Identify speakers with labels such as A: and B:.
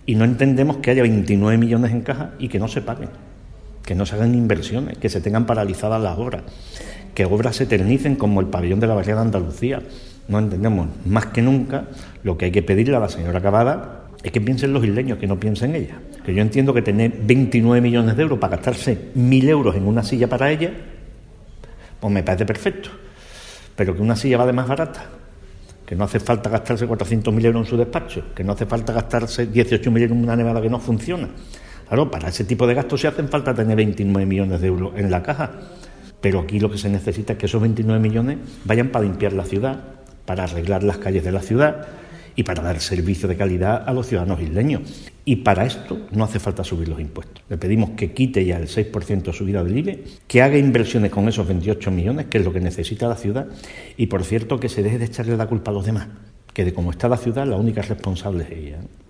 A: Y no entendemos que haya 29 millones en caja y que no se paguen, que no se hagan inversiones, que se tengan paralizadas las obras, que obras se eternicen como el pabellón de la barriada de Andalucía. No entendemos más que nunca. Lo que hay que pedirle a la señora Cavada es que piensen los isleños, que no piensen ella. Que yo entiendo que tener 29 millones de euros para gastarse 1.000 euros en una silla para ella, pues me parece perfecto. Pero que una silla va de más barata, que no hace falta gastarse 400.000 euros en su despacho, que no hace falta gastarse 18.000 euros en una nevada que no funciona. Claro, para ese tipo de gastos sí hacen falta tener 29 millones de euros en la caja. Pero aquí lo que se necesita es que esos 29 millones vayan para limpiar la ciudad, para arreglar las calles de la ciudad y para dar servicio de calidad a los ciudadanos isleños. Y para esto no hace falta subir los impuestos. Le pedimos que quite ya el 6% de subida del IBE, que haga inversiones con esos 28 millones, que es lo que necesita la ciudad, y por cierto que se deje de echarle la culpa a los demás, que de cómo está la ciudad la única responsable es ella.